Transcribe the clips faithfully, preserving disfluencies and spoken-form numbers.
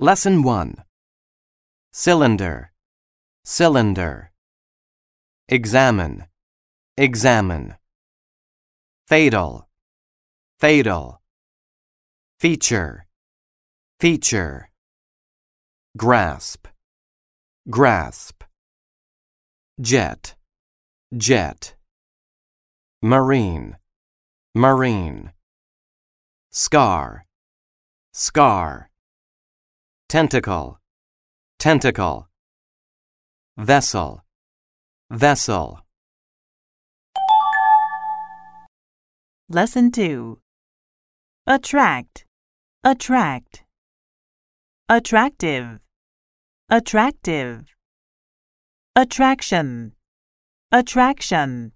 Lesson one. Cylinder, cylinder. Examine, examine. Fatal, fatal. Feature, feature. Grasp, grasp. Jet, jet. Marine, marine. Scar, scar. Tentacle, tentacle. Vessel, vessel. Lesson two. Attract, attract. Attractive, attractive. Attraction, attraction.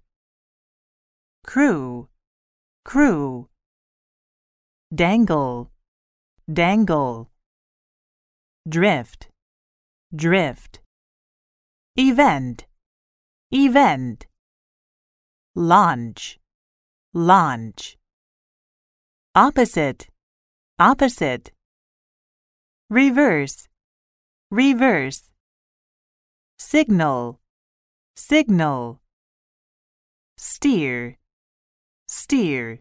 Crew, crew. Dangle, dangle. Drift, drift. Event, event. Launch, launch. Opposite, opposite. Reverse, reverse. Signal, signal. Steer, steer.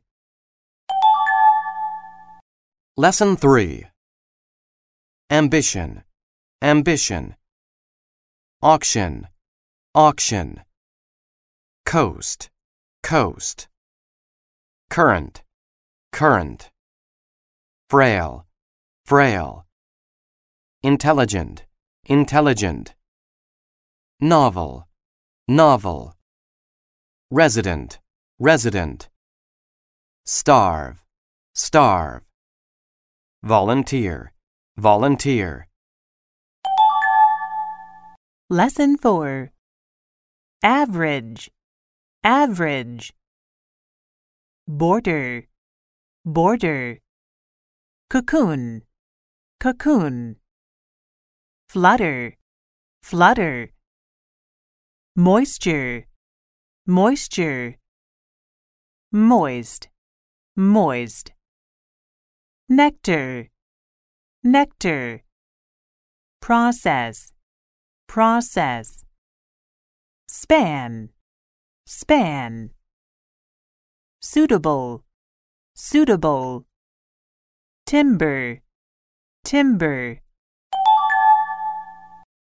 Lesson three. Ambition, ambition. Auction, auction. Coast, coast. Current, current. Frail, frail. Intelligent, intelligent. Novel, novel. Resident, resident. Starve, starve. Volunteer, volunteer. Lesson four. Average, average. Border, border. Cocoon, cocoon. Flutter, flutter. Moisture, moisture. Moist, moist. Nectar, nectar. Process, process. Span, span. Suitable, suitable. Timber, timber.